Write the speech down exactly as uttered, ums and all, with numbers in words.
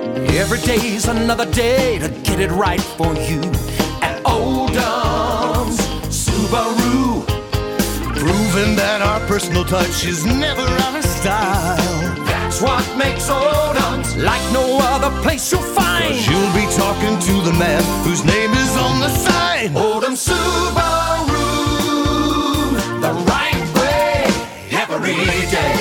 Every day's another day to get it right for you. At Oldham's Subaru, proving that our personal touch is never out of style. That's what makes Oldham's like no other place you'll find. 'Cause you'll be talking to the man whose name is on the sign. Oldham Subaru, the right way every day.